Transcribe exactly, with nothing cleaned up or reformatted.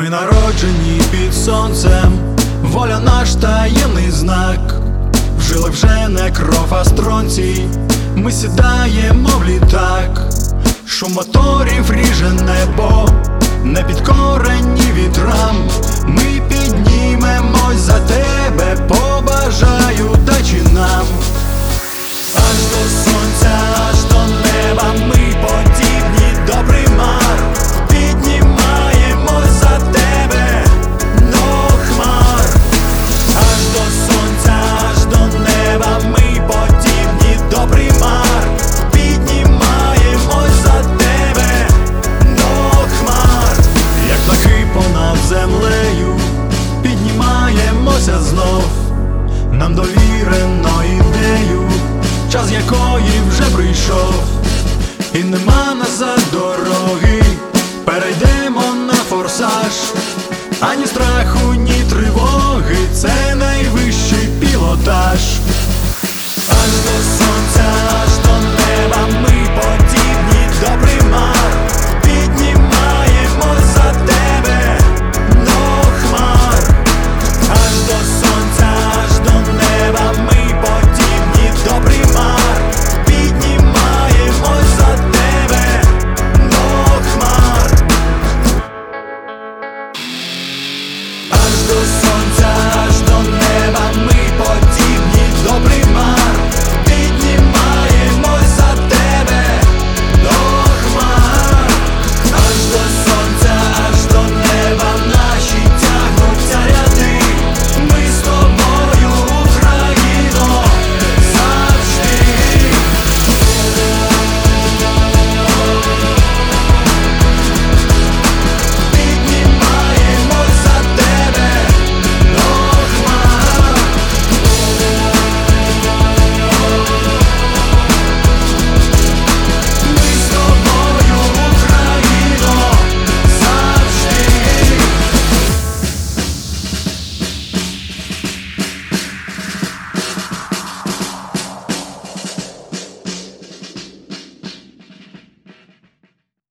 Ми народжені під сонцем, воля наш таємний знак. В жилах вже не кров, а стронцій. Ми сідаємо в літак. Шум моторів ріже небо, не підкорені вітрам. Ми піднімемось за тебе, побажаю удачі нам. Аж до сонця, аж до неба ми подібні до примар. Піднімаємось за тебе до хмар. Аж до сонця, аж до неба ми подібні до примар. Піднімаємось за тебе до хмар. Як птахи понад землею піднімаємося знов. Нам довірено ідею, час якої вже прийшов. І нема назад дороги, перейдемо на форсаж. Ані страху, ні тривоги, це найвищий пілотаж. Аж до сонця,